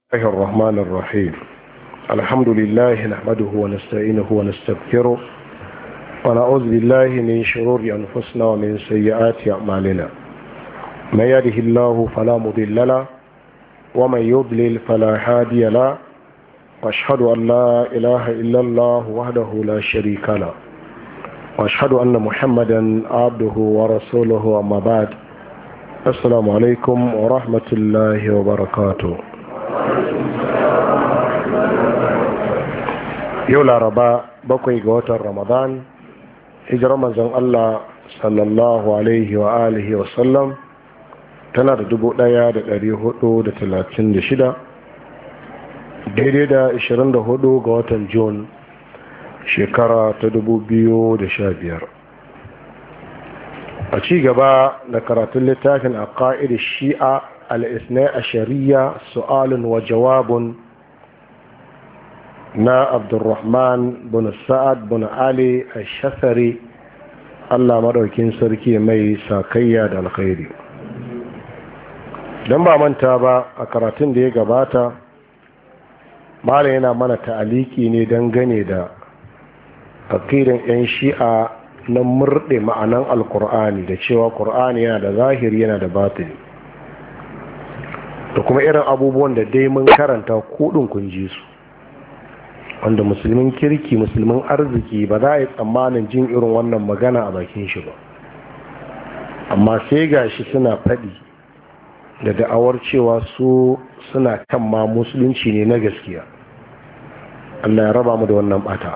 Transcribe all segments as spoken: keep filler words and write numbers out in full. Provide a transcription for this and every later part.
الله الرحمن الرحيم. الحمد لله نحمده ونستعينه ونستغفره ونعوذ بالله من شرور أنفسنا ومن سيئات أعمالنا. من يهده الله فلا مضل له ومن يضلل فلا هادي له، وأشهد أن لا إله إلا الله وحده لا شريك له، وأشهد أن محمدا عبده ورسوله. أما بعد، السلام عليكم ورحمة الله وبركاته. yau laraba bakwai ga watan ramadan, hijirar manzon Allah sallallahu alaihi wa alihi wa sallam tana da dubu daya da dari hudu da talatin da shida, daidai da ashirin da hudu ga watan Jun shekara ta dubu biyu da sha biyar. A ci gaba da karatun littafin a ƙa'id shi'a al-isnai a shari'a su'alun wa jawabun na Abdurrahman bin Sa'ad bin Ali al-Shasari, Allah madaukin sarki mai sakayya da alkhairi. Dan ba manta ba, a karatun da ya gabata malam yana mana ta'aliki ne dangane da aqidan yan shi'a na murde ma'anan alqur'ani da cewa qur'ani yana da zahiri yana da batini, da kuma irin abubuwan da dai mun karanta kudin kun ji su, wanda musulmin kirki musulmin arziki ba za a yi tsammanin jin irin wannan magana a bakin shi ba, amma sai gashi suna faɗi da da'awar cewa su suna kan ma musulunci ne na gaskiya. Allah ya raba mu da wannan bata.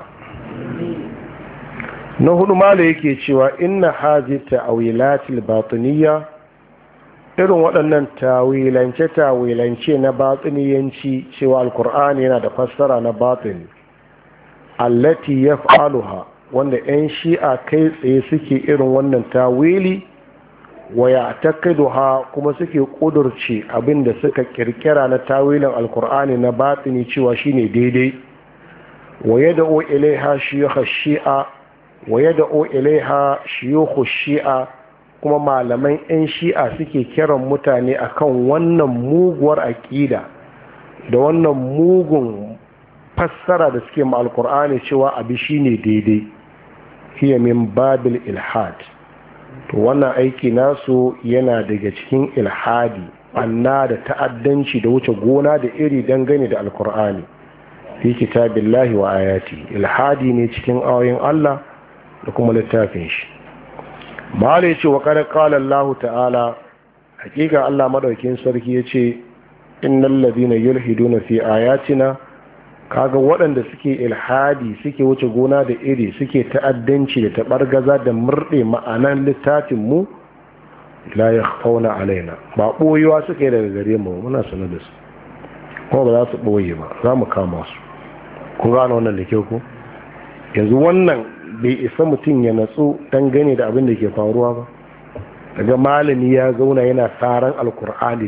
Na hudu mala yake cewa inna haji ta'wilatil batiniya, irin waɗannan tawilance tawilance na batiniyanci cewa alkur'ani yana da fassara na batini, allati yaf'aluha, wanda 'yan shi'a kai tsaye suke irin wannan tawili, wa ya'taqiduha, kuma suke kudurce abinda suka kirkira na tawilin alkur'ani na batini cewa shine daidai, wa yad'u ilaiha shuyukh shi'a wa yad'u ilaiha shuyukh shi'a, kuma malaman 'yan shi'a suke kiran mutane akan wannan muguwar aƙida da wannan mugun fassara da suke ma alkur'ani cewa abi shine daidai, hiya min babil ilhad. To wannan aiki nasu yana daga cikin ilhadi, anna da ta'addanci da wuce gona da iri dangane da alkur'ani fi kitabillahi wa ayati. Ilhadi ne cikin ayoyin Allah da kuma littafin shi. Mala ya ce wa kada kala Allah ta'ala, hakika Allah madaukin sarki ya ce innal ladina yulhiduna fi ayatina, kaga waɗanda suke ilhadi suke wuce gona da iri suke ta'addanci da tabargaza da murde ma'anan littafin mu, la yakhfauna alaina, ba boyewa suke daga gare mu, muna sanar da su kuma ba za su boye ba, za mu kama su. kun gane wannan da kyau ko? Yanzu wannan bai isa mutum ya natsu dangane da abin da ke faruwa ba. Daga malami ya zauna yana tsaron alkur'ani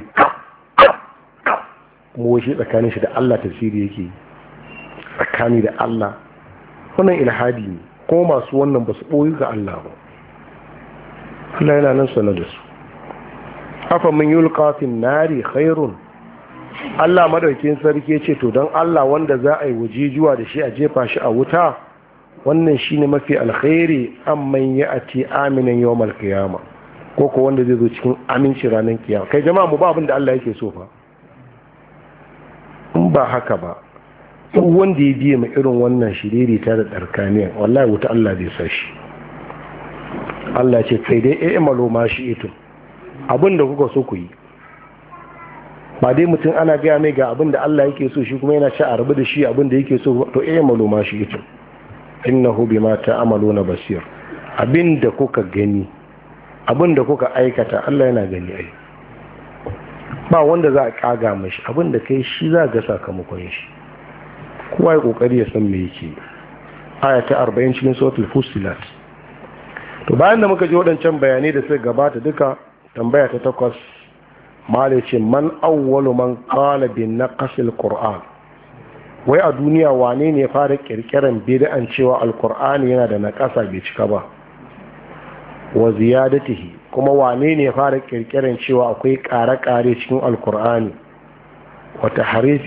kuma shi tsakanin shi da Allah tafsiri yake tsakani da Allah, wannan ilhadi ne, kuma masu wannan ba su ɓoyi ga Allah ba. Allah yana nan sanar da su. afa min yulqa fin nari khairun, Allah madaukin sarki ce to don Allah wanda za a yi wajijuwa da shi a jefa shi a wuta, wannan shine mafi alkhairi amman ya'ti aminan yawmal qiyama, ko ko wanda zai zo cikin aminci ranar kiyama. Kai jama'a mu ba abin da Allah yake so fa, in ba haka ba duk wanda ya biye mai irin wannan shiriri ta da tsarkaniya, wallahi wuta Allah zai sa shi. Allah ce kai dai eh malo ma shi ito, abin da kuka so ku yi. Ba dai mutum ana gaya mai ga abin da Allah yake so shi kuma yana ci a rabu da shi abin da yake so, to eh malo ma shi ito, innahu bima ta'maluna basir. Abin da kuka gani, abin da kuka aikata, Allah yana gani ai. Ba wanda za a kaga mashi, abin da kai shi za ga sakamakon shi. Kowa ya kokari ya san me yake. Aya ta arba'in cikin suratul Fussilat. To bayan da muka ji waɗancan bayanai da suka gabata duka, tambaya ta takwas malai ce man awwalu man qala bin naqsil qur'an, wai a duniya wane ne ya fara kirkiran bid'an cewa alqur'ani yana da naƙasa bai cika ba, wa ziyadatihi, kuma wane ne ya fara kirkiran cewa akwai ƙare-ƙare cikin alqur'ani, wa tahrifi